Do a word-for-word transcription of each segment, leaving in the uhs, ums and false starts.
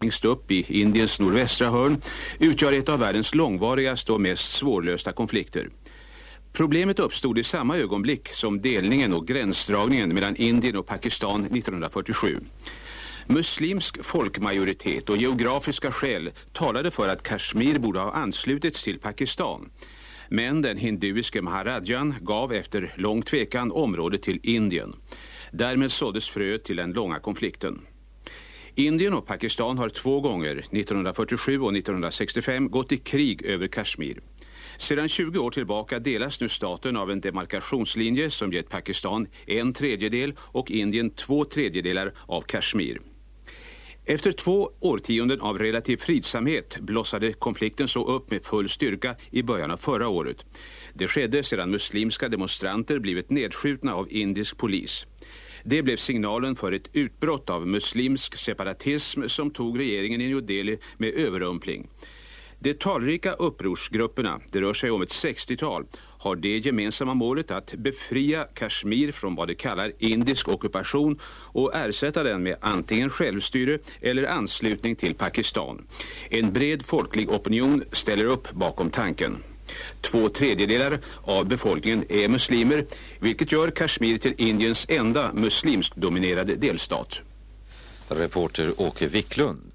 längst upp i Indiens nordvästra hörn utgör ett av världens långvarigaste och mest svårlösta konflikter. Problemet uppstod i samma ögonblick som delningen och gränsdragningen mellan Indien och Pakistan nittonhundrafyrtiosju. Muslimsk folkmajoritet och geografiska skäl talade för att Kashmir borde ha anslutits till Pakistan. Men den hinduiske Maharajan gav efter lång tvekan området till Indien. Därmed såddes frö till den långa konflikten. Indien och Pakistan har två gånger, nittonhundrafyrtiosju och nittonhundrasextiofem, gått i krig över Kashmir. Sedan tjugo år tillbaka delas nu staten av en demarkationslinje som gett Pakistan en tredjedel och Indien två tredjedelar av Kashmir. Efter två årtionden av relativ fridsamhet blossade konflikten så upp med full styrka i början av förra året. Det skedde sedan muslimska demonstranter blivit nedskjutna av indisk polis. Det blev signalen för ett utbrott av muslimsk separatism som tog regeringen i New Delhi med överrumpling. De talrika upprorsgrupperna, det rör sig om ett sextiotal, har det gemensamma målet att befria Kashmir från vad de kallar indisk ockupation och ersätta den med antingen självstyre eller anslutning till Pakistan. En bred folklig opinion ställer upp bakom tanken. Två tredjedelar av befolkningen är muslimer, vilket gör Kashmir till Indiens enda muslimsk-dominerade delstat. Reporter Åke Wicklund.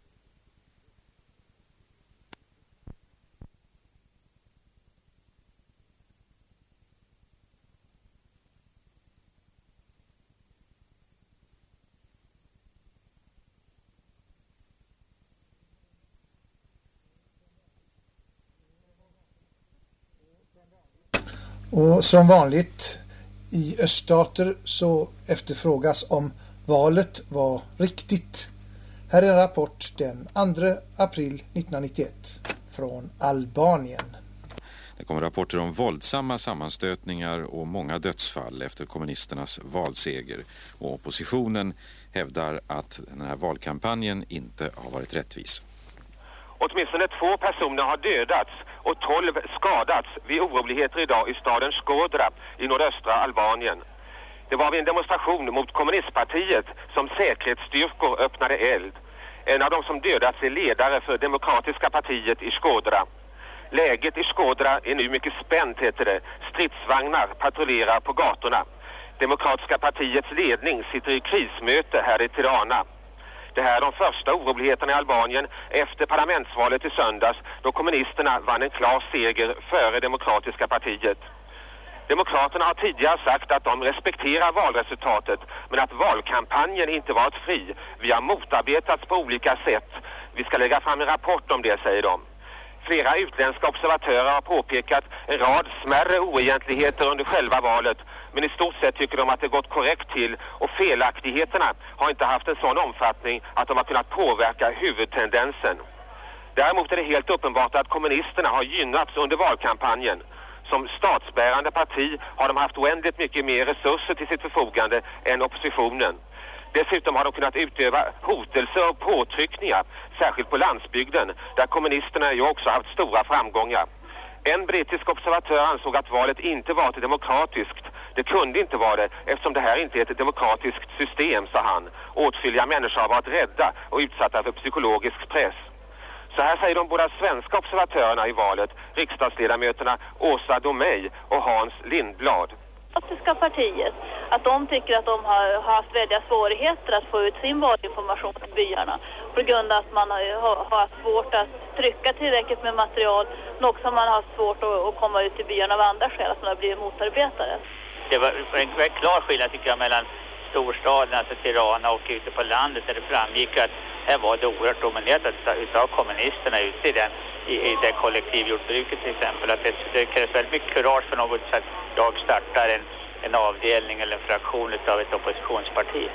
Och som vanligt i öststater så efterfrågas om valet var riktigt. Här är en rapport den andra april nittonhundranittioett från Albanien. Det kommer rapporter om våldsamma sammanstötningar och många dödsfall efter kommunisternas valseger. Och oppositionen hävdar att den här valkampanjen inte har varit rättvis. Åtminstone två personer har dödats och tolv skadats vid oroligheter idag i staden Shkodra i nordöstra Albanien. Det var vid en demonstration mot kommunistpartiet som säkerhetsstyrkor öppnade eld. En av dem som dödats är ledare för Demokratiska partiet i Shkodra. Läget i Shkodra är nu mycket spänt, heter det. Stridsvagnar patrullerar på gatorna. Demokratiska partiets ledning sitter i krismöte här i Tirana. Det här är de första oroligheterna i Albanien efter parlamentsvalet i söndags då kommunisterna vann en klar seger före Demokratiska partiet. Demokraterna har tidigare sagt att de respekterar valresultatet men att valkampanjen inte varit fri. Vi har motarbetats på olika sätt. Vi ska lägga fram en rapport om det, säger de. Flera utländska observatörer har påpekat en rad smärre oegentligheter under själva valet, men i stort sett tycker de att det gått korrekt till och felaktigheterna har inte haft en sån omfattning att de har kunnat påverka huvudtendensen. Däremot är det helt uppenbart att kommunisterna har gynnats under valkampanjen. Som statsbärande parti har de haft oändligt mycket mer resurser till sitt förfogande än oppositionen. Dessutom har de kunnat utöva hotelser och påtryckningar, särskilt på landsbygden, där kommunisterna ju också haft stora framgångar. En brittisk observatör ansåg att valet inte var demokratiskt. Det kunde inte vara det, eftersom det här inte är ett demokratiskt system, sa han. Åtskilliga människor har varit rädda och utsatta för psykologisk press. Så här säger de båda svenska observatörerna i valet, riksdagsledamöterna Åsa Domey och Hans Lindblad. Demokratiska partiet, att de tycker att de har haft väldiga svårigheter att få ut sin valinformation till byarna på grund av att man har haft svårt att trycka tillräckligt med material, men också man har haft svårt att komma ut till byarna av andra skäl, att man har blivit motarbetare. Det var en väldigt klar skillnad tycker jag mellan storstaden, alltså Tirana, och ute på landet där det framgick att här var det oerhört dominerat utav kommunisterna ute i, den, i, i det kollektivjordbruket till exempel. Att det, det krävs väldigt mycket kurage för något så att jag startar en, en avdelning eller en fraktion utav ett oppositionsparti.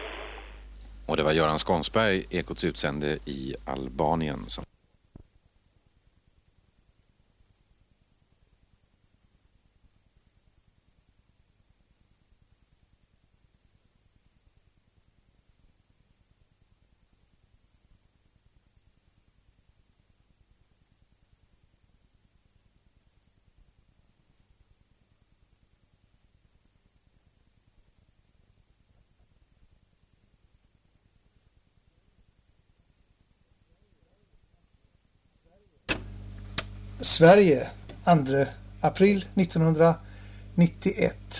Och det var Göran Skånsberg, Ekots utsände i Albanien, som Sverige, andra april nittonhundranittioett.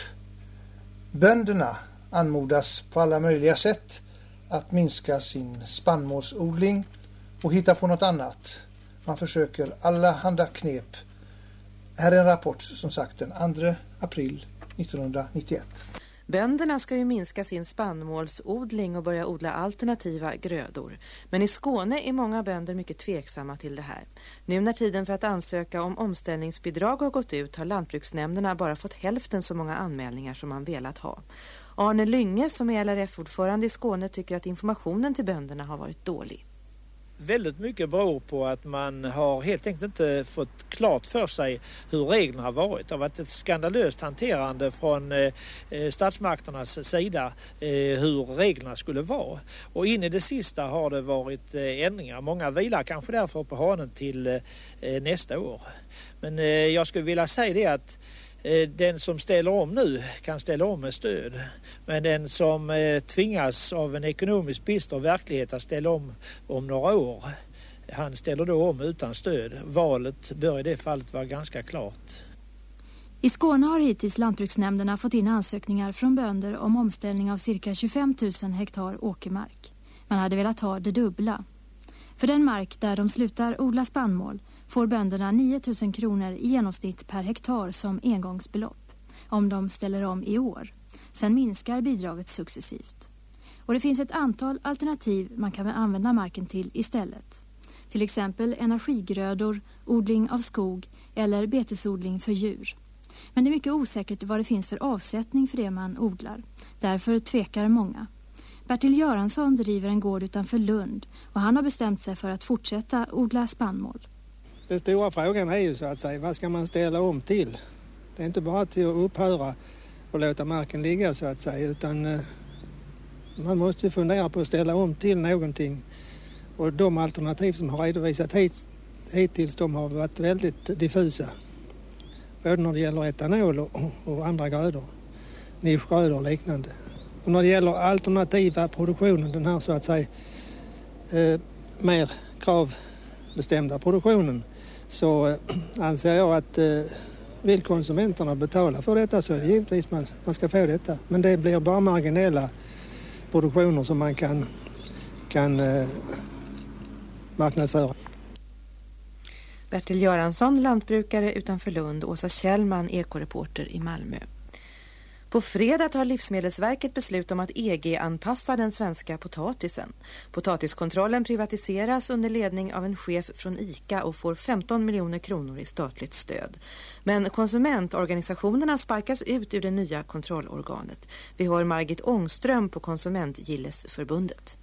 Bönderna anmodas på alla möjliga sätt att minska sin spannmålsodling och hitta på något annat. Man försöker alla handa knep. Här är en rapport som sagt den andra april nittonhundranittioett. Bönderna ska ju minska sin spannmålsodling och börja odla alternativa grödor. Men i Skåne är många bönder mycket tveksamma till det här. Nu när tiden för att ansöka om omställningsbidrag har gått ut har lantbruksnämnderna bara fått hälften så många anmälningar som man velat ha. Arne Lynge som är L R F-ordförande i Skåne tycker att informationen till bönderna har varit dålig. Väldigt mycket beror på att man har helt enkelt inte fått klart för sig hur reglerna har varit. Det har varit ett skandalöst hanterande från eh, statsmakternas sida eh, hur reglerna skulle vara. Och in i det sista har det varit eh, ändringar. Många vilar kanske därför på hanen till eh, nästa år. Men eh, jag skulle vilja säga det att den som ställer om nu kan ställa om med stöd. Men den som eh, tvingas av en ekonomisk bister verklighet att ställa om om några år, han ställer då om utan stöd. Valet bör i det fallet vara ganska klart. I Skåne har hittills lantbruksnämnderna fått in ansökningar från bönder om omställning av cirka tjugofem tusen hektar åkermark. Man hade velat ha det dubbla. För den mark där de slutar odla spannmål får bönderna nio tusen kronor i genomsnitt per hektar som engångsbelopp om de ställer om i år. Sen minskar bidraget successivt. Och det finns ett antal alternativ man kan använda marken till istället. Till exempel energigrödor, odling av skog eller betesodling för djur. Men det är mycket osäkert vad det finns för avsättning för det man odlar. Därför tvekar många. Bertil Göransson driver en gård utanför Lund och han har bestämt sig för att fortsätta odla spannmål. Den stora frågan är ju så att säga, vad ska man ställa om till? Det är inte bara till att upphöra och låta marken ligga så att säga, utan eh, man måste fundera på att ställa om till någonting. Och de alternativ som har redovisat hit, hittills de har varit väldigt diffusa. Både när det gäller etanol och, och andra grödor, nischgrödor och liknande. Och när det gäller alternativa produktionen, den här så att säga eh, mer kravbestämda produktionen, så eh, anser jag att eh, vill konsumenterna betala för detta så är det givetvis man, man ska få detta. Men det blir bara marginella produktioner som man kan, kan eh, marknadsföra. Bertil Göransson, lantbrukare utanför Lund, Åsa Kjellman, ekoreporter i Malmö. På fredag tar Livsmedelsverket beslut om att E G-anpassa den svenska potatisen. Potatiskontrollen privatiseras under ledning av en chef från ICA och får femton miljoner kronor i statligt stöd. Men konsumentorganisationerna sparkas ut ur det nya kontrollorganet. Vi hör Margit Ångström på Konsumentgillesförbundet.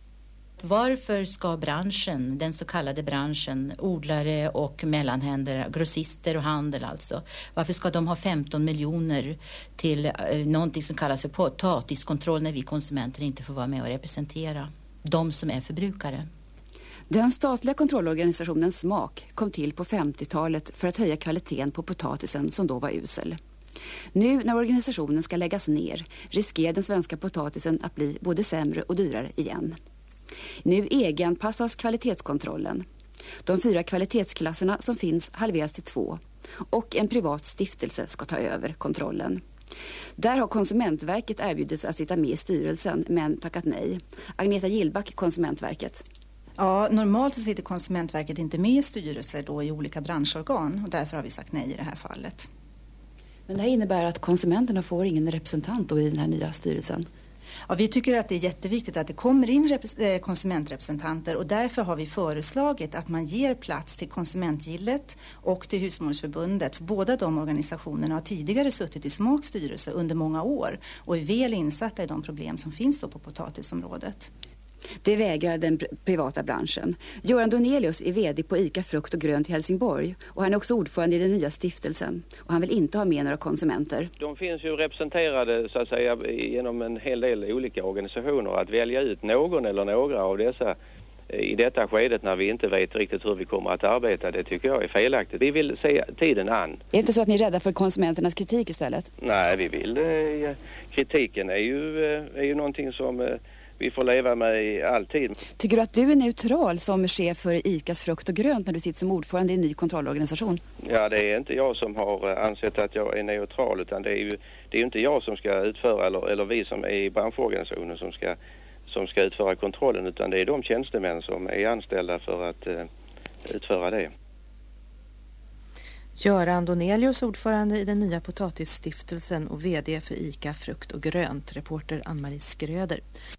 Varför ska branschen, den så kallade branschen, odlare och mellanhänder, grossister och handel alltså, varför ska de ha femton miljoner till eh, någonting som kallas för potatiskontroll när vi konsumenter inte får vara med och representera de som är förbrukare? Den statliga kontrollorganisationen Smak kom till på femtiotalet för att höja kvaliteten på potatisen som då var usel. Nu när organisationen ska läggas ner riskerar den svenska potatisen att bli både sämre och dyrare igen. Nu E G-anpassas kvalitetskontrollen. De fyra kvalitetsklasserna som finns halveras till två och en privat stiftelse ska ta över kontrollen. Där har Konsumentverket erbjudits att sitta med i styrelsen men tackat nej. Agneta Gillback, Konsumentverket. Ja, normalt så sitter Konsumentverket inte med i styrelser då i olika branschorgan och därför har vi sagt nej i det här fallet. Men det här innebär att konsumenterna får ingen representant då i den här nya styrelsen? Ja, vi tycker att det är jätteviktigt att det kommer in konsumentrepresentanter och därför har vi föreslagit att man ger plats till Konsumentgillet och till Husmodersförbundet. För båda de organisationerna har tidigare suttit i Smaks styrelse under många år och är väl insatta i de problem som finns då på potatisområdet. Det vägrar den privata branschen. Göran Donelius är vd på ICA Frukt och Grönt i Helsingborg och han är också ordförande i den nya stiftelsen. Och han vill inte ha med några konsumenter. De finns ju representerade så att säga genom en hel del olika organisationer. Att välja ut någon eller några av dessa i detta skedet när vi inte vet riktigt hur vi kommer att arbeta, det tycker jag är felaktigt. Vi vill se tiden an. Är det inte så att ni är rädda för konsumenternas kritik istället? Nej, vi vill. Kritiken är ju, är ju någonting som vi får leva med alltid. Tycker du att du är neutral som chef för ICAs frukt och grönt när du sitter som ordförande i en ny kontrollorganisation? Ja, det är inte jag som har ansett att jag är neutral, utan det är ju, det är ju inte jag som ska utföra, eller, eller vi som är i branschorganisationen som ska, som ska utföra kontrollen, utan det är de tjänstemän som är anställda för att uh, utföra det. Göran Donelius, ordförande i den nya potatisstiftelsen och vd för ICA frukt och grönt, reporter Ann-Marie Skröder.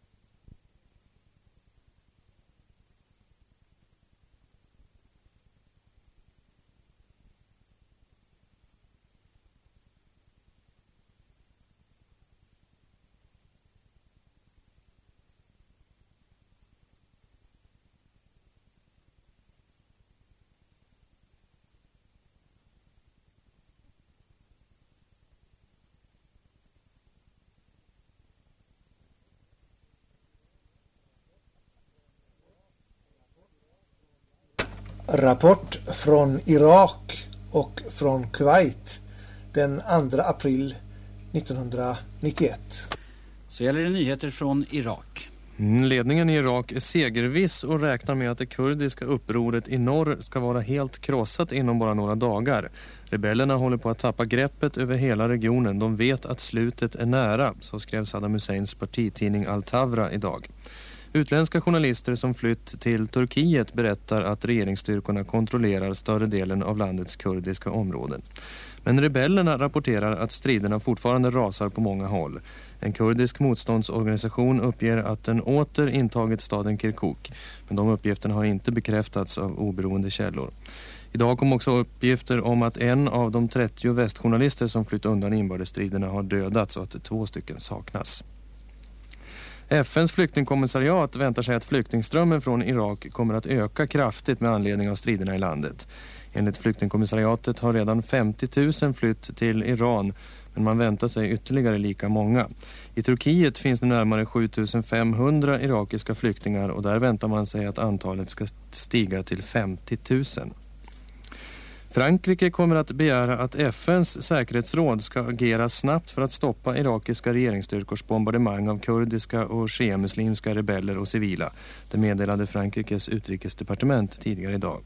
Rapport från Irak och från Kuwait den andra april nittonhundranittioett. Så gäller det nyheter från Irak. Ledningen i Irak är segerviss och räknar med att det kurdiska upproret i norr ska vara helt krossat inom bara några dagar. Rebellerna håller på att tappa greppet över hela regionen. De vet att slutet är nära, så skrev Saddam Husseins partitidning Al-Tavra idag. Utländska journalister som flytt till Turkiet berättar att regeringsstyrkorna kontrollerar större delen av landets kurdiska områden. Men rebellerna rapporterar att striderna fortfarande rasar på många håll. En kurdisk motståndsorganisation uppger att den åter intagit staden Kirkuk, men de uppgifterna har inte bekräftats av oberoende källor. Idag kom också uppgifter om att en av de trettio västjournalister som flytt undan inbördesstriderna har dödats och att två stycken saknas. F N:s flyktingkommissariat väntar sig att flyktingströmmen från Irak kommer att öka kraftigt med anledning av striderna i landet. Enligt flyktingkommissariatet har redan femtio tusen flytt till Iran, men man väntar sig ytterligare lika många. I Turkiet finns det närmare sju tusen femhundra irakiska flyktingar och där väntar man sig att antalet ska stiga till femtio tusen. Frankrike kommer att begära att F N:s säkerhetsråd ska agera snabbt för att stoppa irakiska regeringsstyrkors bombardemang av kurdiska och shia-muslimska rebeller och civila. Det meddelade Frankrikes utrikesdepartement tidigare idag.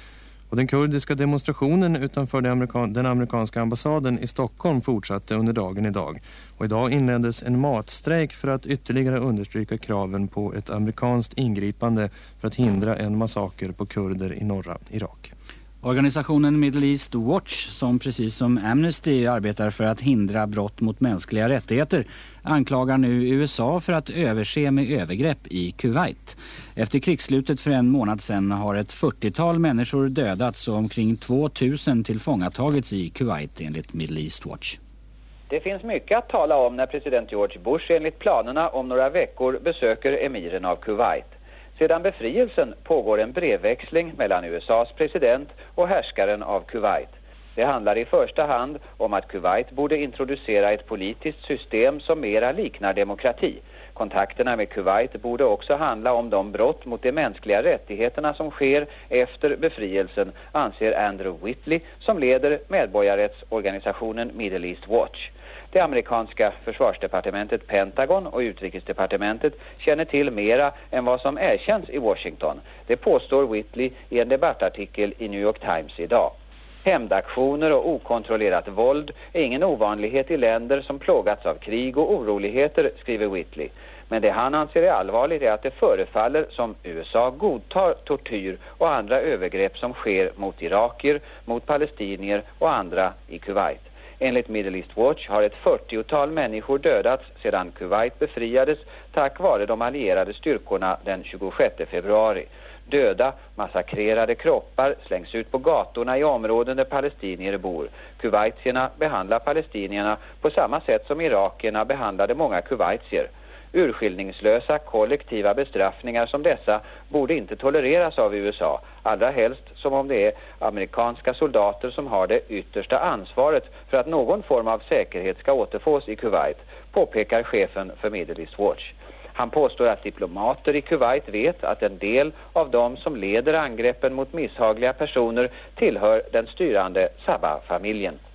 Och den kurdiska demonstrationen utanför den, amerikan- den amerikanska ambassaden i Stockholm fortsatte under dagen idag. Och idag inleddes en matstrejk för att ytterligare understryka kraven på ett amerikanskt ingripande för att hindra en massaker på kurder i norra Irak. Organisationen Middle East Watch, som precis som Amnesty arbetar för att hindra brott mot mänskliga rättigheter, anklagar nu U S A för att överse med övergrepp i Kuwait. Efter krigsslutet för en månad sedan har ett fyrtiotal människor dödats och omkring tvåtusen tillfångatagits i Kuwait enligt Middle East Watch. Det finns mycket att tala om när president George Bush enligt planerna om några veckor besöker emiren av Kuwait. Sedan befrielsen pågår en brevväxling mellan U S A:s president och härskaren av Kuwait. Det handlar i första hand om att Kuwait borde introducera ett politiskt system som mera liknar demokrati. Kontakterna med Kuwait borde också handla om de brott mot de mänskliga rättigheterna som sker efter befrielsen, anser Andrew Whitley som leder medborgarrättsorganisationen Middle East Watch. Det amerikanska försvarsdepartementet Pentagon och utrikesdepartementet känner till mera än vad som erkänns i Washington. Det påstår Whitley i en debattartikel i New York Times idag. Hämndaktioner och okontrollerat våld är ingen ovanlighet i länder som plågats av krig och oroligheter, skriver Whitley. Men det han anser är allvarligt är att det förefaller som U S A godtar tortyr och andra övergrepp som sker mot irakier, mot palestinier och andra i Kuwait. Enligt Middle East Watch har ett fyrtiotal människor dödats sedan Kuwait befriades tack vare de allierade styrkorna den tjugosjätte februari. Döda, massakrerade kroppar slängs ut på gatorna i områden där palestinier bor. Kuwaitierna behandlar palestinierna på samma sätt som irakierna behandlade många kuwaitier. Urskiljningslösa kollektiva bestraffningar som dessa borde inte tolereras av U S A, allra helst som om det är amerikanska soldater som har det yttersta ansvaret för att någon form av säkerhet ska återfås i Kuwait, påpekar chefen för Middle East Watch. Han påstår att diplomater i Kuwait vet att en del av dem som leder angreppen mot misshagliga personer tillhör den styrande Sabah-familjen.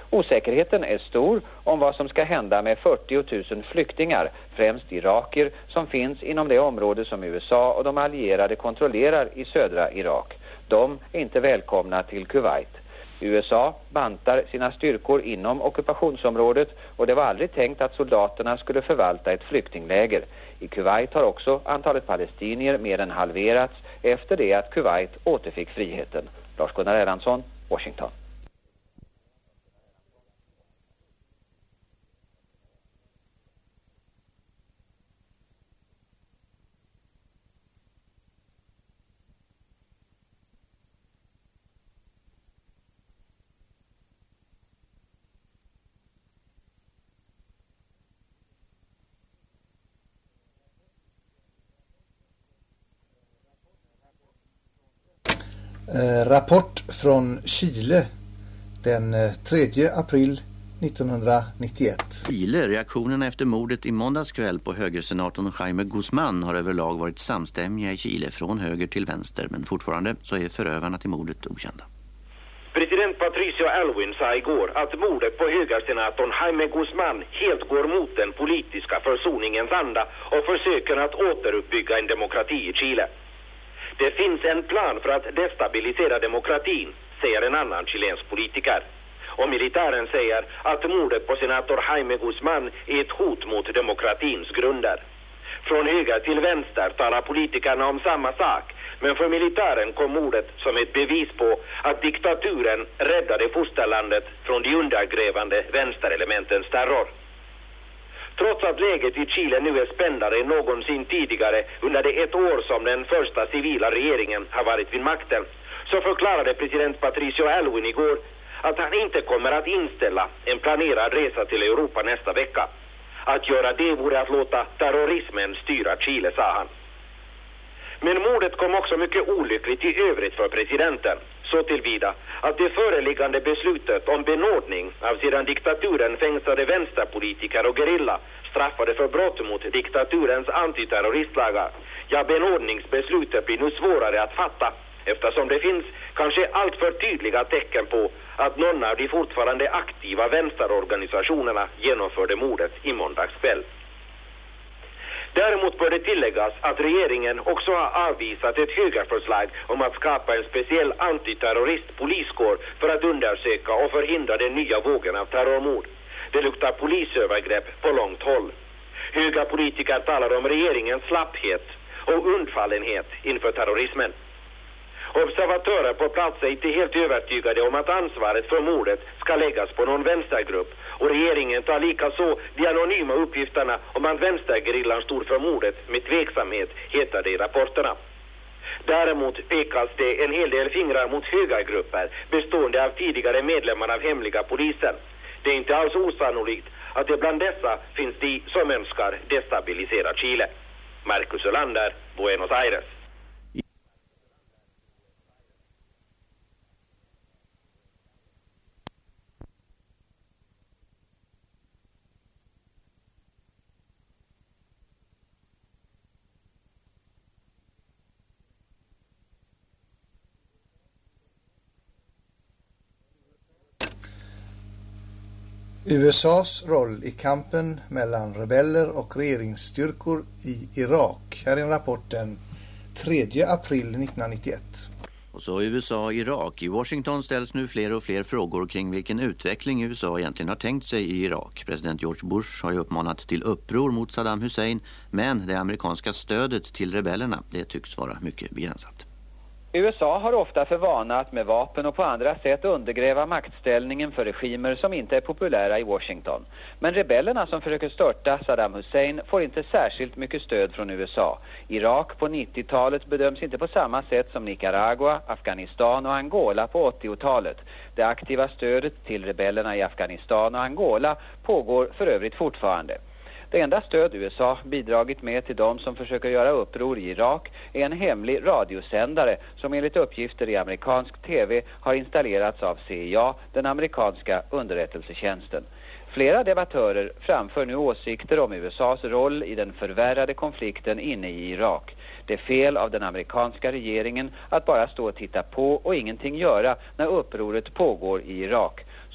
Osäkerheten är stor om vad som ska hända med fyrtio tusen flyktingar, främst iraker, som finns inom det område som U S A och de allierade kontrollerar i södra Irak. De är inte välkomna till Kuwait. U S A bantar sina styrkor inom ockupationsområdet och det var aldrig tänkt att soldaterna skulle förvalta ett flyktingläger. I Kuwait har också antalet palestinier mer än halverats efter det att Kuwait återfick friheten. Lars-Gunnar Erlandsson, Washington. Eh, rapport från Chile den tredje april nittonhundranittioett. Chile, reaktionerna efter mordet i måndags kväll på högersenatorn Jaime Guzmán har överlag varit samstämmiga i Chile från höger till vänster, men fortfarande så är förövarna till mordet okända. President Patricio Aylwin sa igår att mordet på högersenatorn Jaime Guzmán helt går mot den politiska försoningens anda och försöker att återuppbygga en demokrati i Chile. Det finns en plan för att destabilisera demokratin, säger en annan chilensk politiker. Och militären säger att mordet på senator Jaime Guzmán är ett hot mot demokratins grunder. Från höger till vänster talar politikerna om samma sak, men för militären kom mordet som ett bevis på att diktaturen räddade fosterlandet från de undergrävande vänsterelementens terror. Trots att läget i Chile nu är spändare än någonsin tidigare under det ett år som den första civila regeringen har varit vid makten, så förklarade president Patricio Aylwin igår att han inte kommer att inställa en planerad resa till Europa nästa vecka. Att göra det vore att låta terrorismen styra Chile, sa han. Men mordet kom också mycket olyckligt i övrigt för presidenten, så tillvida att det föreliggande beslutet om benådning av sedan diktaturen fängslade vänsterpolitiker och gerilla straffade för brott mot diktaturens antiterroristlagar. Ja, benådningsbeslutet blir nu svårare att fatta, eftersom det finns kanske allt för tydliga tecken på att någon av de fortfarande aktiva vänsterorganisationerna genomförde mordet i måndagskväll. Däremot bör det tilläggas att regeringen också har avvisat ett högerförslag om att skapa en speciell antiterroristpoliskår för att undersöka och förhindra den nya vågen av terrormord. Det luktar polisövergrepp på långt håll. Höga politiker talar om regeringens slapphet och undfallenhet inför terrorismen. Observatörer på plats är inte helt övertygade om att ansvaret för mordet ska läggas på någon vänstergrupp, och regeringen tar likaså de anonyma uppgifterna om att vänstergerillan stod för mordet med tveksamhet, heter det i rapporterna. Däremot pekas det en hel del fingrar mot högergrupper bestående av tidigare medlemmar av hemliga polisen. Det är inte alls osannolikt att det bland dessa finns de som önskar destabilisera Chile. Marcus Ölander, Buenos Aires. U S A:s roll i kampen mellan rebeller och regeringsstyrkor i Irak. Här är en rapport den tredje april nittonhundranittioett. Och så U S A och Irak. I Washington ställs nu fler och fler frågor kring vilken utveckling U S A egentligen har tänkt sig i Irak. President George Bush har ju uppmanat till uppror mot Saddam Hussein, men det amerikanska stödet till rebellerna, det tycks vara mycket begränsat. U S A har ofta för vana att med vapen och på andra sätt undergräva maktställningen för regimer som inte är populära i Washington. Men rebellerna som försöker störta Saddam Hussein får inte särskilt mycket stöd från U S A. Irak på nittiotalet bedöms inte på samma sätt som Nicaragua, Afghanistan och Angola på åttiotalet. Det aktiva stödet till rebellerna i Afghanistan och Angola pågår för övrigt fortfarande. Det enda stöd U S A bidragit med till de som försöker göra uppror i Irak är en hemlig radiosändare som enligt uppgifter i amerikansk tv har installerats av C I A, den amerikanska underrättelsetjänsten. Flera debattörer framför nu åsikter om U S A:s roll i den förvärrade konflikten inne i Irak. Det är fel av den amerikanska regeringen att bara stå och titta på och ingenting göra när upproret pågår i Irak.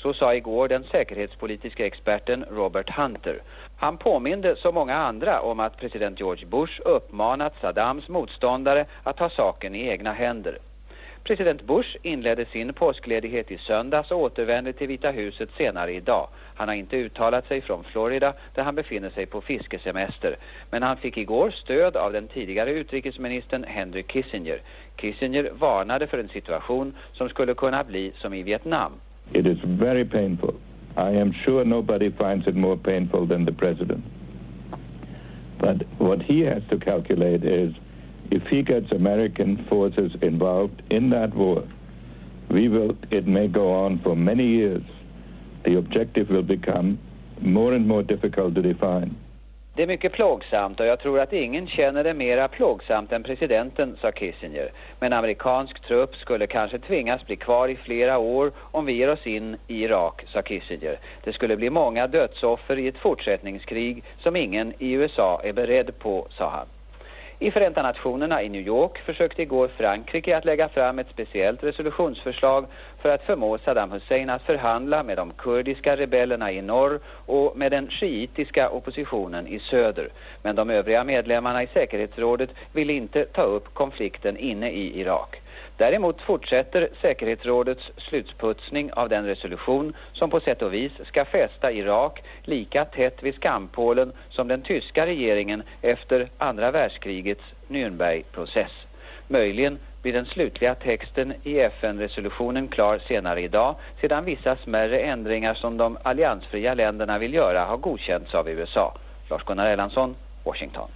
Så sa igår den säkerhetspolitiska experten Robert Hunter. Han påminde så många andra om att president George Bush uppmanat Saddams motståndare att ta saken i egna händer. President Bush inledde sin påskledighet i söndags och återvände till Vita huset senare idag. Han har inte uttalat sig från Florida där han befinner sig på fiskesemester. Men han fick igår stöd av den tidigare utrikesministern Henry Kissinger. Kissinger varnade för en situation som skulle kunna bli som i Vietnam. It is very painful. I am sure nobody finds it more painful than the president. But what he has to calculate is if he gets American forces involved in that war, we will, it may go on for many years. The objective will become more and more difficult to define. Det är mycket plågsamt och jag tror att ingen känner det mera plågsamt än presidenten, sa Kissinger. Men amerikansk trupp skulle kanske tvingas bli kvar i flera år om vi ger oss in i Irak, sa Kissinger. Det skulle bli många dödsoffer i ett fortsättningskrig som ingen i U S A är beredd på, sa han. I Förenta Nationerna i New York försökte igår Frankrike att lägga fram ett speciellt resolutionsförslag för att förmå Saddam Hussein att förhandla med de kurdiska rebellerna i norr och med den shiitiska oppositionen i söder. Men de övriga medlemmarna i säkerhetsrådet vill inte ta upp konflikten inne i Irak. Däremot fortsätter säkerhetsrådets slutsputsning av den resolution som på sätt och vis ska fästa Irak lika tätt vid skampålen som den tyska regeringen efter andra världskrigets Nürnbergprocess. Möjligen blir den slutliga texten i F N-resolutionen klar senare idag sedan vissa smärre ändringar som de alliansfria länderna vill göra har godkänts av U S A. Lars-Gunnar Erlandsson, Washington.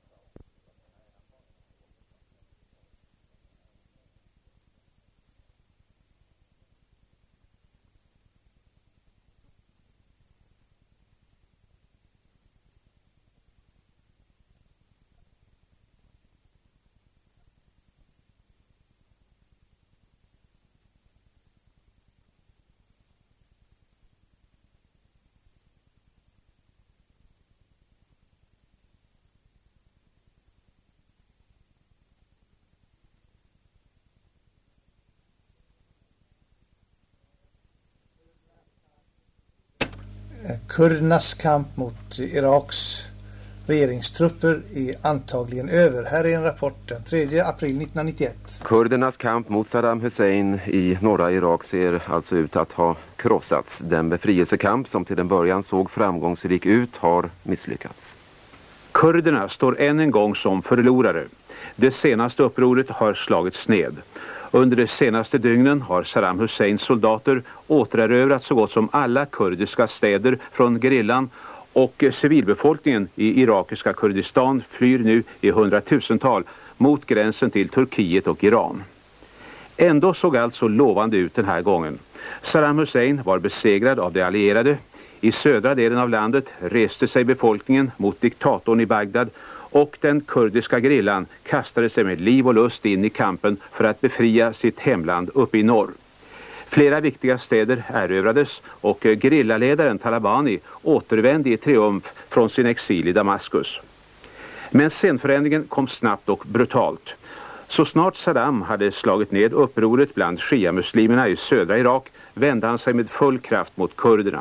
Kurdernas kamp mot Iraks regeringstrupper är antagligen över. Här är en rapport den tredje april nittonhundranittioett. Kurdernas kamp mot Saddam Hussein i norra Irak ser alltså ut att ha krossats. Den befrielsekamp som till en början såg framgångsrik ut har misslyckats. Kurderna står än en gång som förlorare. Det senaste upproret har slagits ned. Under de senaste dygnen har Saddam Husseins soldater återerövrat så gott som alla kurdiska städer från gerillan och civilbefolkningen i irakiska Kurdistan flyr nu i hundratusental mot gränsen till Turkiet och Iran. Ändå såg allt så lovande ut den här gången. Saddam Hussein var besegrad av de allierade. I södra delen av landet reste sig befolkningen mot diktatorn i Bagdad och den kurdiska gerillan kastade sig med liv och lust in i kampen för att befria sitt hemland uppe i norr. Flera viktiga städer erövrades och gerillaledaren Talabani återvände i triumf från sin exil i Damaskus. Men scenförändringen kom snabbt och brutalt. Så snart Saddam hade slagit ned upproret bland shia-muslimerna i södra Irak vände han sig med full kraft mot kurderna.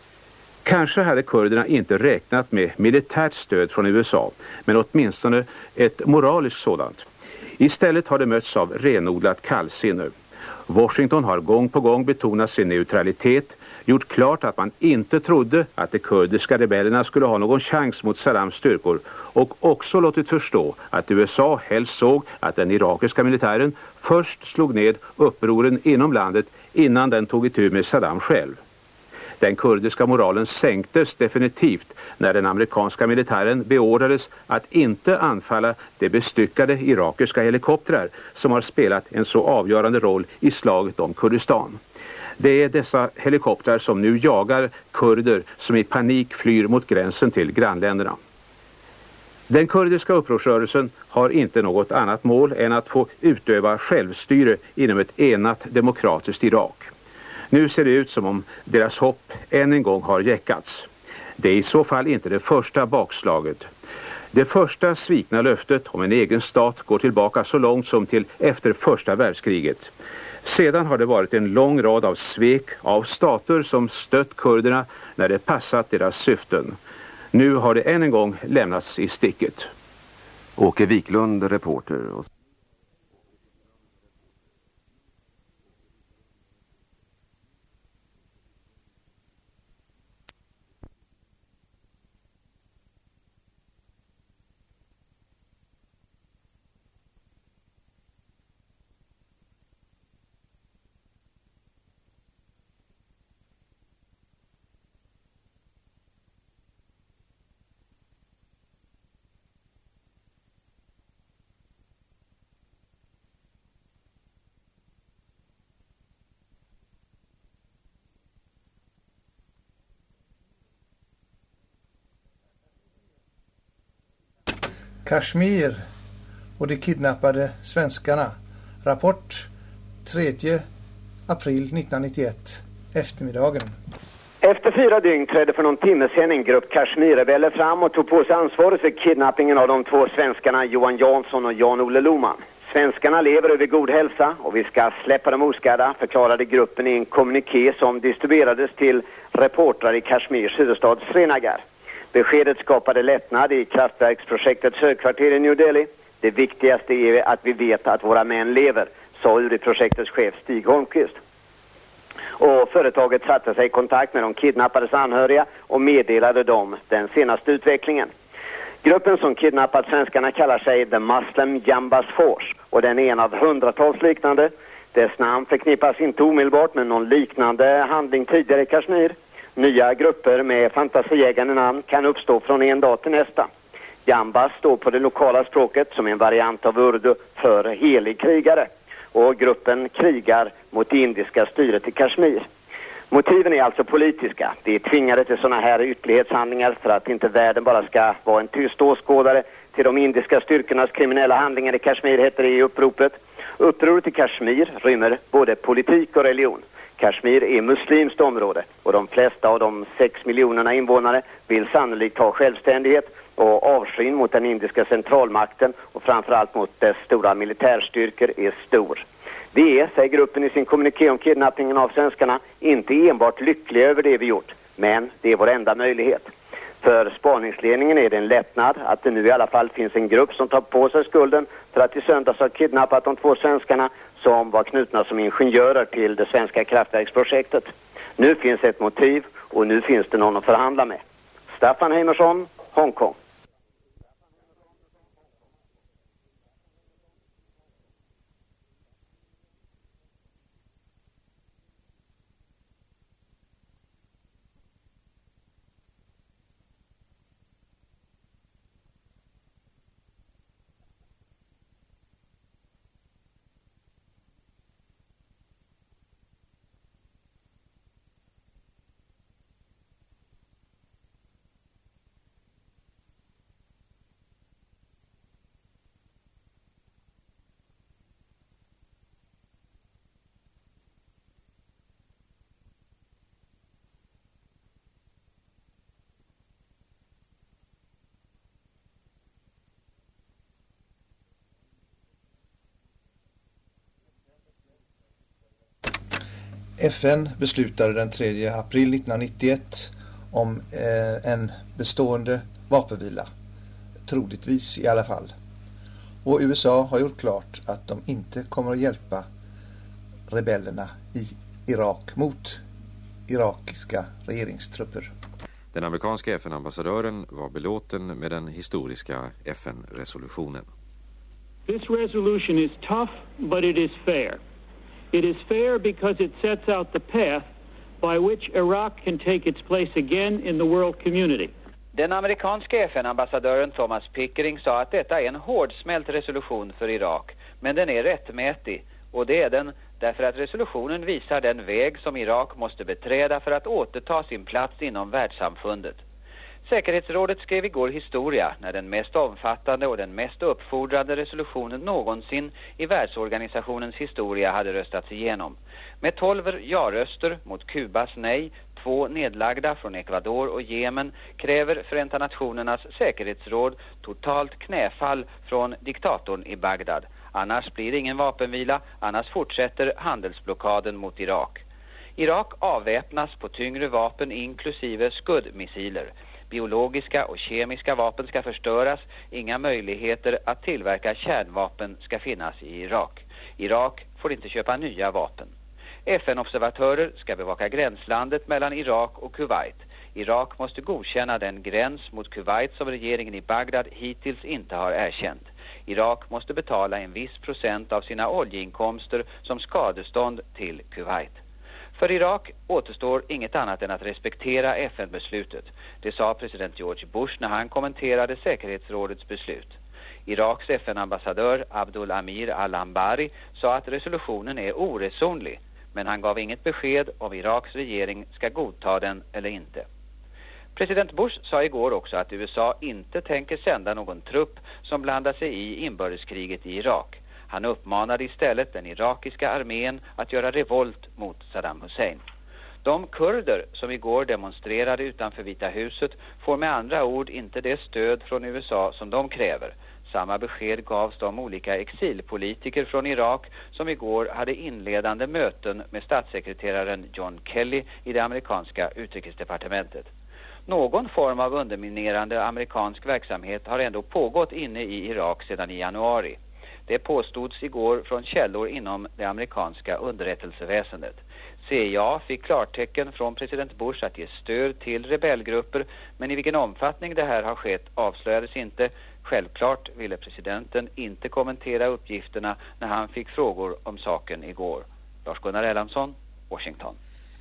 Kanske hade kurderna inte räknat med militärt stöd från U S A, men åtminstone ett moraliskt sådant. Istället har det mötts av renodlat kallsinne. Washington har gång på gång betonat sin neutralitet, gjort klart att man inte trodde att de kurdiska rebellerna skulle ha någon chans mot Saddams styrkor och också låtit förstå att U S A helst såg att den irakiska militären först slog ned upproren inom landet innan den tog itu med Saddam själv. Den kurdiska moralen sänktes definitivt när den amerikanska militären beordrades att inte anfalla de bestyckade irakiska helikoptrar som har spelat en så avgörande roll i slaget om Kurdistan. Det är dessa helikoptrar som nu jagar kurder som i panik flyr mot gränsen till grannländerna. Den kurdiska upprorsrörelsen har inte något annat mål än att få utöva självstyre inom ett enat demokratiskt Irak. Nu ser det ut som om deras hopp än en gång har jäckats. Det är i så fall inte det första bakslaget. Det första svikna löftet om en egen stat går tillbaka så långt som till efter första världskriget. Sedan har det varit en lång rad av svek av stater som stött kurderna när det passat deras syften. Nu har det än en gång lämnats i sticket. Åke Wiklund, reporter. Kashmir och de kidnappade svenskarna. Rapport tredje april nittonhundranittioett, eftermiddagen. Efter fyra dygn trädde för någon timme sedan en grupp Kashmir-rebeller fram och tog på sig ansvaret för kidnappingen av de två svenskarna Johan Jansson och Jan-Olle Lohman. Svenskarna lever över god hälsa och vi ska släppa dem oskadda, förklarade gruppen i en kommuniké som distribuerades till reportrar i Kashmirs huvudstad Srinagar. Beskedet skapade lättnad i kraftverksprojektets högkvarter i New Delhi. Det viktigaste är att vi vet att våra män lever, sa Uri-projektets chef Stig Holmqvist. Och företaget satte sig i kontakt med de kidnappades anhöriga och meddelade dem den senaste utvecklingen. Gruppen som kidnappat svenskarna kallar sig The Muslim Jambas Force och den är en av hundratals liknande. Dess namn förknippas inte omedelbart med någon liknande handling tidigare i Kashmir. Nya grupper med fantasiägande namn kan uppstå från en dag till nästa. Jambas står på det lokala språket som en variant av urdu för helig krigare. Och gruppen krigar mot det indiska styret i Kashmir. Motiven är alltså politiska. De är tvingade till sådana här ytterlighetshandlingar för att inte världen bara ska vara en tyst åskådare till de indiska styrkornas kriminella handlingar i Kashmir, heter det i uppropet. Upproret i Kashmir rymmer både politik och religion. Kashmir är muslimskt område och de flesta av de sex miljonerna invånare vill sannolikt ha självständighet, och avskyn mot den indiska centralmakten och framförallt mot dess stora militärstyrkor är stor. Vi är, säger gruppen i sin kommuniké om kidnappningen av svenskarna, inte enbart lyckliga över det vi gjort, men det är vår enda möjlighet. För spaningsledningen är det en lättnad att det nu i alla fall finns en grupp som tar på sig skulden för att i söndags ha kidnappat de två svenskarna som var knutna som ingenjörer till det svenska kraftverksprojektet. Nu finns ett motiv och nu finns det någon att förhandla med. Staffan Heimersson, Hongkong. F N beslutade den tredje april nittonhundranittioett om eh, en bestående vapenvila, troligtvis i alla fall. Och U S A har gjort klart att de inte kommer att hjälpa rebellerna i Irak mot irakiska regeringstrupper. Den amerikanska F N-ambassadören var belåten med den historiska F N-resolutionen. This resolution is tough, but it is fair. It is fair because it sets out the path by which Iraq can take its place again in the world community. Den amerikanska F N-ambassadören Thomas Pickering sa att detta är en hårdsmält resolution för Irak, men den är rättmätig, och det är den därför att resolutionen visar den väg som Irak måste beträda för att återta sin plats inom världssamfundet. Säkerhetsrådet skrev igår historia när den mest omfattande och den mest uppfordrande resolutionen någonsin i världsorganisationens historia hade röstats igenom. Med tolv ja-röster mot Kubas nej, två nedlagda från Ecuador och Jemen, kräver Förenta Nationernas säkerhetsråd totalt knäfall från diktatorn i Bagdad. Annars blir det ingen vapenvila, annars fortsätter handelsblockaden mot Irak. Irak avväpnas på tyngre vapen inklusive skuddmissiler. Biologiska och kemiska vapen ska förstöras. Inga möjligheter att tillverka kärnvapen ska finnas i Irak. Irak får inte köpa nya vapen. F N-observatörer ska bevaka gränslandet mellan Irak och Kuwait. Irak måste godkänna den gräns mot Kuwait som regeringen i Bagdad hittills inte har erkänt. Irak måste betala en viss procent av sina oljeinkomster som skadestånd till Kuwait. För Irak återstår inget annat än att respektera F N-beslutet. Det sa president George Bush när han kommenterade säkerhetsrådets beslut. Iraks F N-ambassadör Abdul Amir al-Ambari sa att resolutionen är oresonlig, men han gav inget besked om Iraks regering ska godta den eller inte. President Bush sa igår också att U S A inte tänker sända någon trupp som blandar sig i inbördeskriget i Irak. Han uppmanade istället den irakiska armén att göra revolt mot Saddam Hussein. De kurder som igår demonstrerade utanför Vita huset får med andra ord inte det stöd från U S A som de kräver. Samma besked gavs de olika exilpolitiker från Irak som igår hade inledande möten med statssekreteraren John Kelly i det amerikanska utrikesdepartementet. Någon form av underminerande amerikansk verksamhet har ändå pågått inne i Irak sedan i januari. Det påstods igår från källor inom det amerikanska underrättelseväsendet. C I A fick klartecken från president Bush att ge stöd till rebellgrupper, men i vilken omfattning det här har skett avslöjades inte. Självklart ville presidenten inte kommentera uppgifterna när han fick frågor om saken igår. Lars-Gunnar Erlandsson, Washington.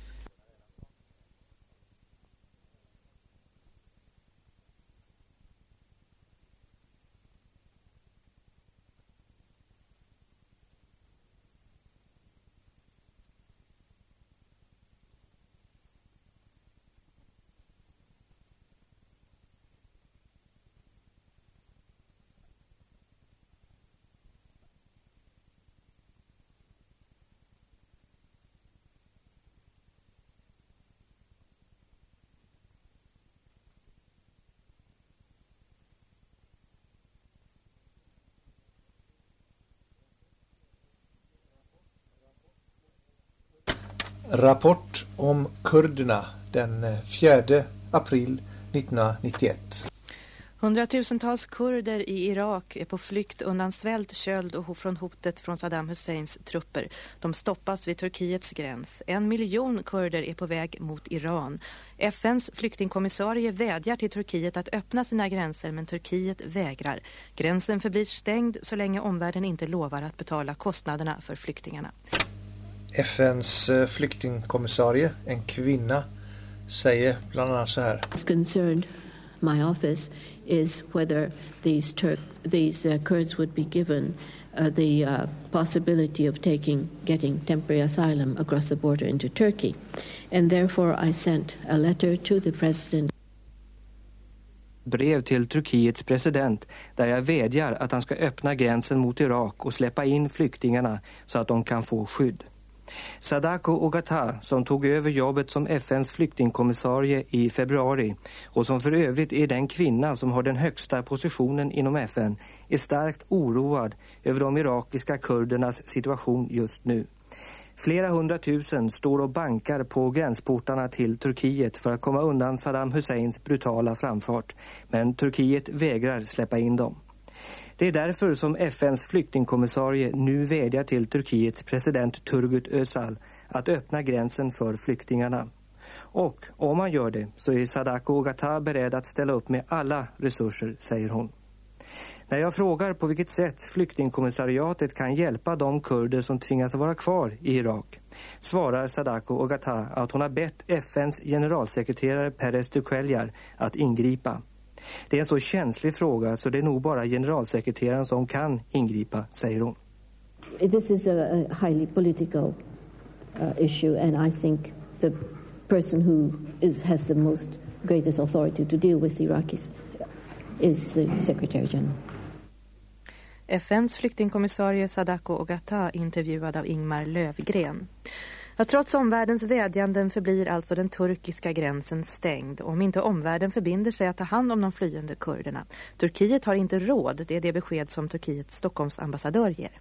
Rapport om kurderna den fjärde april nittonhundranittioett. Hundratusentals kurder i Irak är på flykt undan svält, köld och från hotet från Saddam Husseins trupper. De stoppas vid Turkiets gräns. En miljon kurder är på väg mot Iran. F N:s flyktingkommissarie vädjar till Turkiet att öppna sina gränser, men Turkiet vägrar. Gränsen förblir stängd så länge omvärlden inte lovar att betala kostnaderna för flyktingarna. F N:s flyktingkommissarie, en kvinna, säger bland annat så här. Concerned my office is whether these Turk these uh, Kurds would be given uh, the uh, possibility of taking getting temporary asylum across the border into Turkey, and therefore I sent a letter to the president. Brev till Turkiets president där jag vädjar att han ska öppna gränsen mot Irak och släppa in flyktingarna så att de kan få skydd. Sadako Ogata, som tog över jobbet som F N:s flyktingkommissarie i februari och som för övrigt är den kvinna som har den högsta positionen inom F N, är starkt oroad över de irakiska kurdernas situation just nu. Flera hundratusen står och bankar på gränsportarna till Turkiet för att komma undan Saddam Husseins brutala framfart, men Turkiet vägrar släppa in dem. Det är därför som F N:s flyktingkommissarie nu vädjar till Turkiets president Turgut Özal att öppna gränsen för flyktingarna. Och om man gör det så är Sadako Ogata beredd att ställa upp med alla resurser, säger hon. När jag frågar på vilket sätt flyktingkommissariatet kan hjälpa de kurder som tvingas vara kvar i Irak, svarar Sadako Ogata att hon har bett F N:s generalsekreterare Perez de Cuellar att ingripa. Det är en så känslig fråga så det är nog bara generalsekreteraren som kan ingripa, säger hon. This is a, a highly political uh, issue, and I think the person who is, has the most greatest authority to deal with the Iraqis is the Secretary General. F N:s flyktingkommissarie Sadako Ogata intervjuad av Ingmar Lövgren. Ja, trots omvärldens vädjanden förblir alltså den turkiska gränsen stängd om inte omvärlden förbinder sig att ta hand om de flyende kurderna. Turkiet har inte råd, det är det besked som Turkiets Stockholmsambassadör ger.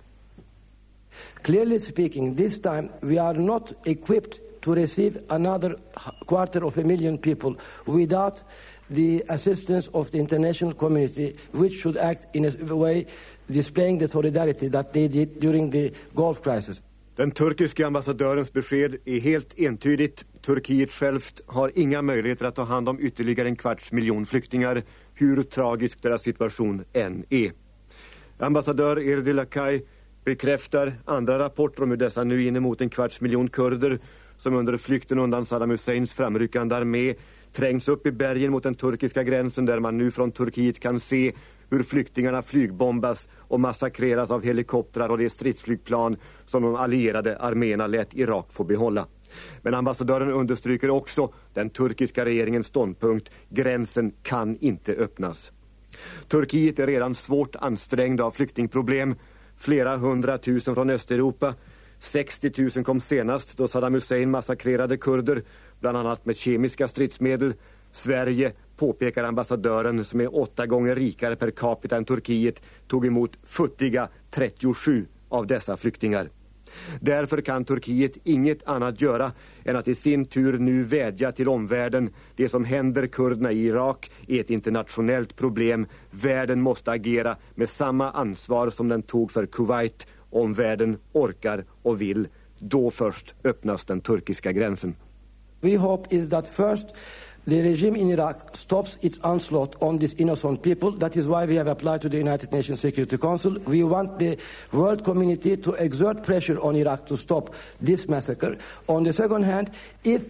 Clearly speaking, this time we are not equipped to receive another quarter of a million people without the assistance of the international community, which should act in a way displaying the solidarity that they did during the Gulf crisis. Den turkiska ambassadörens besked är helt entydigt. Turkiet självt har inga möjligheter att ta hand om ytterligare en kvarts miljon flyktingar, hur tragisk deras situation än är. Ambassadör Erdil Akay bekräftar andra rapporter om hur dessa nu inemot en kvarts miljon kurder som under flykten undan Saddam Husseins framryckande armé trängs upp i bergen mot den turkiska gränsen, där man nu från Turkiet kan se hur flyktingarna flygbombas och massakreras av helikoptrar och de stridsflygplan som de allierade arméerna lät Irak få behålla. Men ambassadören understryker också den turkiska regeringens ståndpunkt: gränsen kan inte öppnas. Turkiet är redan svårt ansträngd av flyktingproblem. Flera hundratusen från Östeuropa. sextio tusen kom senast då Saddam Hussein massakrerade kurder, bland annat med kemiska stridsmedel. Sverige, påpekar ambassadören, som är åtta gånger rikare per capita än Turkiet, tog emot futtiga trettiosju av dessa flyktingar. Därför kan Turkiet inget annat göra än att i sin tur nu vädja till omvärlden. Det som händer kurderna i Irak är ett internationellt problem. Världen måste agera med samma ansvar som den tog för Kuwait. Om världen orkar och vill, då först öppnas den turkiska gränsen. We hope is that first the regime in Iraq stops its onslaught on these innocent people. That is why we have applied to the United Nations Security Council. We want the world community to exert pressure on Iraq to stop this massacre. On the second hand, if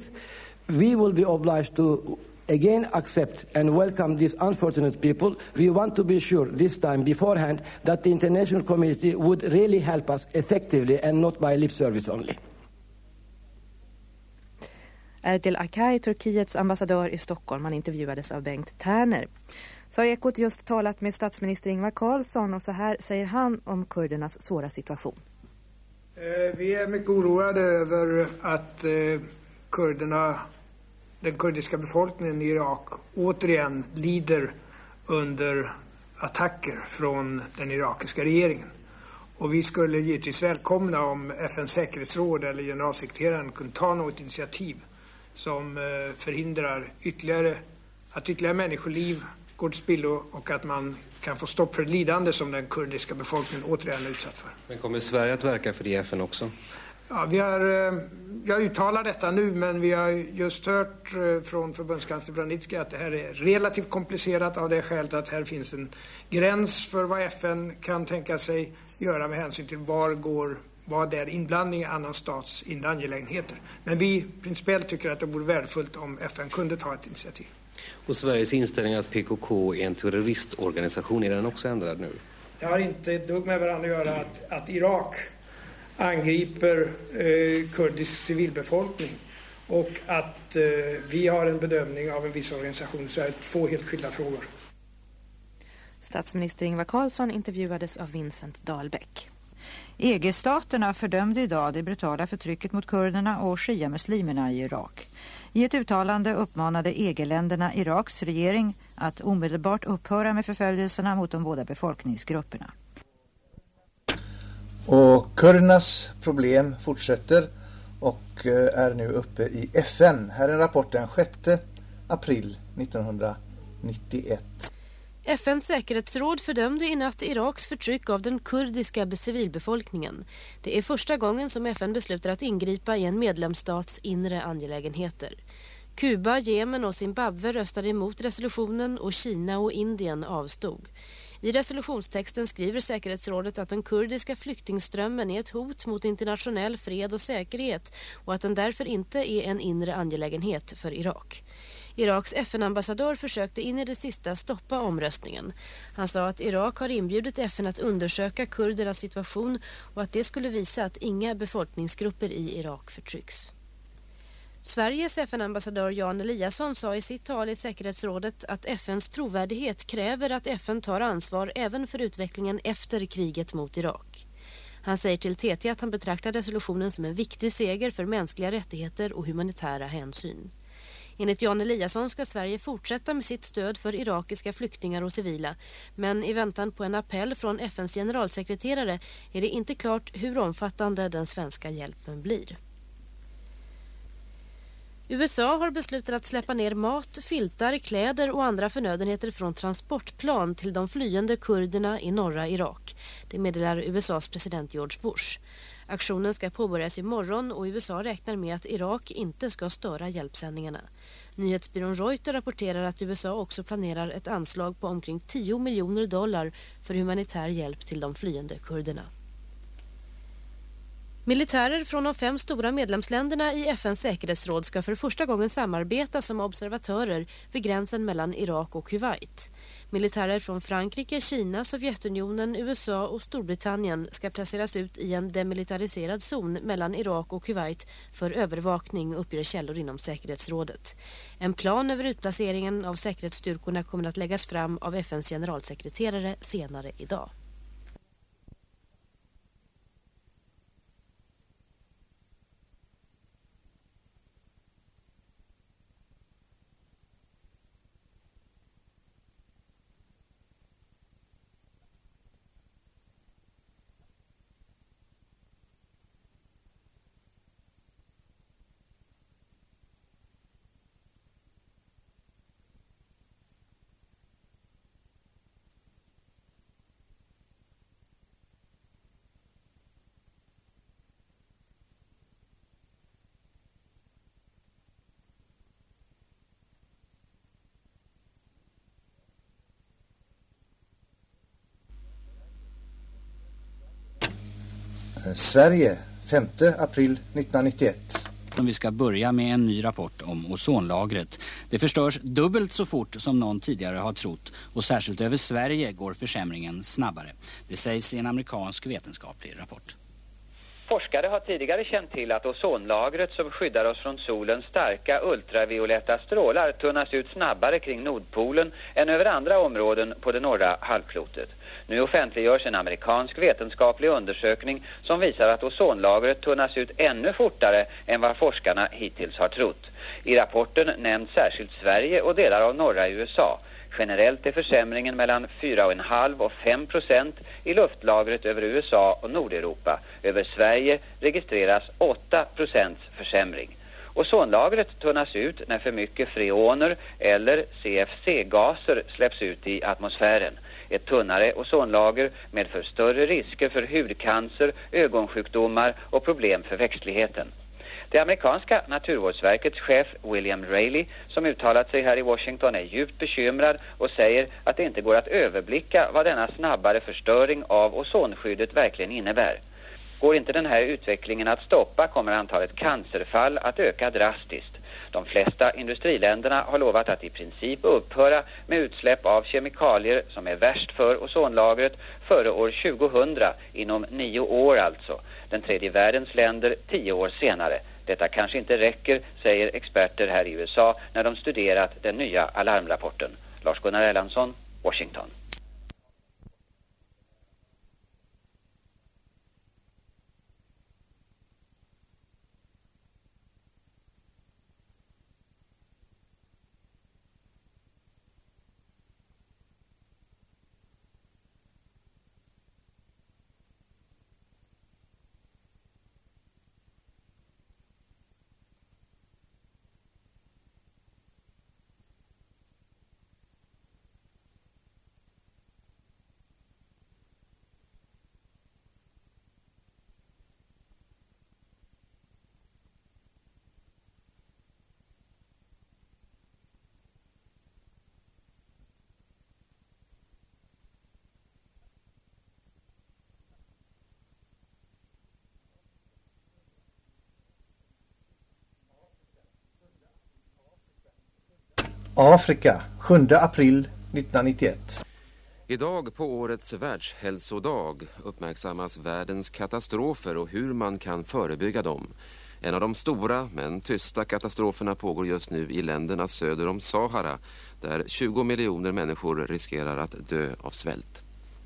we will be obliged to again accept and welcome these unfortunate people, we want to be sure this time beforehand that the international community would really help us effectively and not by lip service only. Erdil Akay, Turkiets ambassadör i Stockholm, han intervjuades av Bengt Tärner. Så har Ekot just talat med statsminister Ingvar Carlsson, och så här säger han om kurdernas svåra situation. Vi är mycket oroade över att kurderna, den kurdiska befolkningen i Irak återigen lider under attacker från den irakiska regeringen. Och vi skulle givetvis välkomna om F N:s säkerhetsråd eller generalsekreteraren kunde ta något initiativ som förhindrar ytterligare, att ytterligare människoliv går till spillo och att man kan få stopp för lidande som den kurdiska befolkningen återigen är utsatt för. Men kommer Sverige att verka för det i F N också? Ja, vi har, jag uttalar detta nu, men vi har just hört från förbundskansler Vranitzky att det här är relativt komplicerat av det skälet att här finns en gräns för vad F N kan tänka sig göra med hänsyn till var går vad är inblandning i annan stats inre angelägenheter. Men vi principiellt tycker att det vore värdefullt om F N kunde ta ett initiativ. Och Sveriges inställning att P K K är en terroristorganisation, är den också ändrad nu? Det har inte ett dugg med varandra att göra att, att Irak angriper eh, kurdisk civilbefolkning och att eh, vi har en bedömning av en viss organisation, så är det två helt skilda frågor. Statsminister Ingvar Carlsson intervjuades av Vincent Dahlbäck. E G-staterna fördömde idag det brutala förtrycket mot kurderna och shia-muslimerna i Irak. I ett uttalande uppmanade E G-länderna Iraks regering att omedelbart upphöra med förföljelserna mot de båda befolkningsgrupperna. Och kurdernas problem fortsätter och är nu uppe i F N. Här är en rapport den sjätte april nittonhundranittioett. F N:s säkerhetsråd fördömde i natt Iraks förtryck av den kurdiska civilbefolkningen. Det är första gången som F N beslutar att ingripa i en medlemsstats inre angelägenheter. Kuba, Jemen och Zimbabwe röstade emot resolutionen och Kina och Indien avstod. I resolutionstexten skriver säkerhetsrådet att den kurdiska flyktingströmmen är ett hot mot internationell fred och säkerhet och att den därför inte är en inre angelägenhet för Irak. Iraks F N-ambassadör försökte in i det sista stoppa omröstningen. Han sa att Irak har inbjudit F N att undersöka kurdernas situation och att det skulle visa att inga befolkningsgrupper i Irak förtrycks. Sveriges F N-ambassadör Jan Eliasson sa i sitt tal i säkerhetsrådet att F N:s trovärdighet kräver att F N tar ansvar även för utvecklingen efter kriget mot Irak. Han säger till T T att han betraktar resolutionen som en viktig seger för mänskliga rättigheter och humanitära hänsyn. Enligt Jan Eliasson ska Sverige fortsätta med sitt stöd för irakiska flyktingar och civila, men i väntan på en appell från F N:s generalsekreterare är det inte klart hur omfattande den svenska hjälpen blir. U S A har beslutat att släppa ner mat, filtar, kläder och andra förnödenheter från transportplan till de flyende kurderna i norra Irak. Det meddelar U S A:s president George Bush. Aktionen ska påbörjas imorgon och U S A räknar med att Irak inte ska störa hjälpsändningarna. Nyhetsbyrån Reuters rapporterar att U S A också planerar ett anslag på omkring tio miljoner dollar för humanitär hjälp till de flyende kurderna. Militärer från de fem stora medlemsländerna i F N:s säkerhetsråd ska för första gången samarbeta som observatörer vid gränsen mellan Irak och Kuwait. Militärer från Frankrike, Kina, Sovjetunionen, U S A och Storbritannien ska placeras ut i en demilitariserad zon mellan Irak och Kuwait för övervakning, uppger källor inom säkerhetsrådet. En plan över utplaceringen av säkerhetsstyrkorna kommer att läggas fram av F N:s generalsekreterare senare idag. Sverige, femte april nittonhundranittioett. Om vi ska börja med en ny rapport om ozonlagret. Det förstörs dubbelt så fort som någon tidigare har trott, och särskilt över Sverige går försämringen snabbare. Det sägs i en amerikansk vetenskaplig rapport. Forskare har tidigare känt till att ozonlagret som skyddar oss från solens starka ultravioletta strålar tunnas ut snabbare kring Nordpolen än över andra områden på det norra halvklotet. Nu offentliggörs en amerikansk vetenskaplig undersökning som visar att ozonlagret tunnas ut ännu fortare än vad forskarna hittills har trott. I rapporten nämns särskilt Sverige och delar av norra U S A. Generellt är försämringen mellan fyra komma fem och fem procent i luftlagret över U S A och Nordeuropa. Över Sverige registreras åtta procents försämring. Ozonlagret tunnas ut när för mycket freoner eller C F C-gaser släpps ut i atmosfären. Ett tunnare ozonlager medför större risker för hudcancer, ögonsjukdomar och problem för växtligheten. Det amerikanska naturvårdsverkets chef William Rayleigh, som uttalat sig här i Washington, är djupt bekymrad och säger att det inte går att överblicka vad denna snabbare förstöring av ozonskyddet verkligen innebär. Går inte den här utvecklingen att stoppa kommer antalet cancerfall att öka drastiskt. De flesta industriländerna har lovat att i princip upphöra med utsläpp av kemikalier som är värst för ozonlagret före år tjugohundra, inom nio år alltså. Den tredje världens länder tio år senare. Detta kanske inte räcker, säger experter här i U S A när de studerat den nya alarmrapporten. Lars-Gunnar Erlandsson, Washington. Afrika, sjunde april nittonhundranittioett. Idag på årets världshälsodag uppmärksammas världens katastrofer och hur man kan förebygga dem. En av de stora men tysta katastroferna pågår just nu i länderna söder om Sahara, där tjugo miljoner människor riskerar att dö av svält.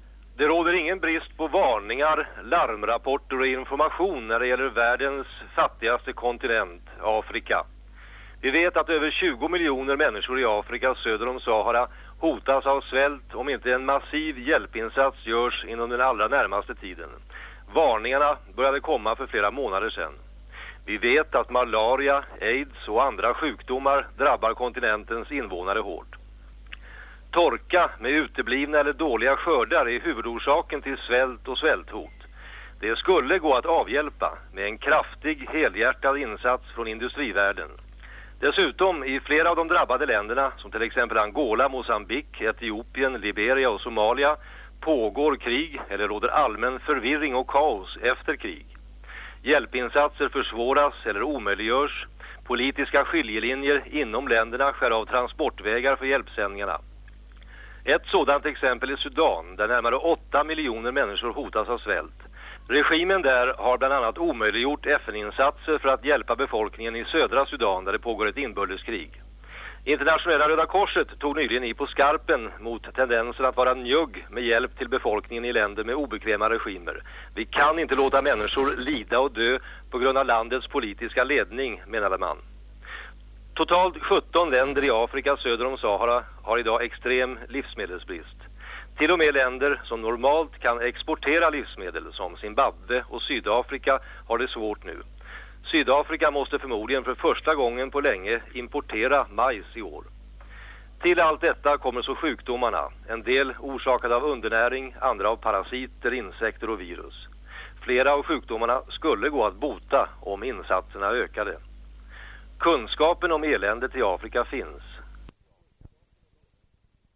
Det råder ingen brist på varningar, larmrapporter och information när det gäller världens fattigaste kontinent, Afrika. Vi vet att över tjugo miljoner människor i Afrika söder om Sahara hotas av svält om inte en massiv hjälpinsats görs inom den allra närmaste tiden. Varningarna började komma för flera månader sedan. Vi vet att malaria, aids och andra sjukdomar drabbar kontinentens invånare hårt. Torka med uteblivna eller dåliga skördar är huvudorsaken till svält och svälthot. Det skulle gå att avhjälpa med en kraftig, helhjärtad insats från industrivärlden. Dessutom i flera av de drabbade länderna, som till exempel Angola, Mozambique, Etiopien, Liberia och Somalia, pågår krig eller råder allmän förvirring och kaos efter krig. Hjälpinsatser försvåras eller omöjliggörs. Politiska skiljelinjer inom länderna skär av transportvägar för hjälpsändningarna. Ett sådant exempel är Sudan, där närmare åtta miljoner människor hotas av svält. Regimen där har bland annat omöjliggjort F N-insatser för att hjälpa befolkningen i södra Sudan där det pågår ett inbördeskrig. Internationella Röda Korset tog nyligen i på skarpen mot tendensen att vara njugg med hjälp till befolkningen i länder med obekväma regimer. Vi kan inte låta människor lida och dö på grund av landets politiska ledning, menade man. Totalt sjutton länder i Afrika söder om Sahara har idag extrem livsmedelsbrist. Till och med länder som normalt kan exportera livsmedel som Zimbabwe och Sydafrika har det svårt nu. Sydafrika måste förmodligen för första gången på länge importera majs i år. Till allt detta kommer så sjukdomarna, en del orsakade av undernäring, andra av parasiter, insekter och virus. Flera av sjukdomarna skulle gå att bota om insatserna ökade. Kunskapen om eländet i Afrika finns.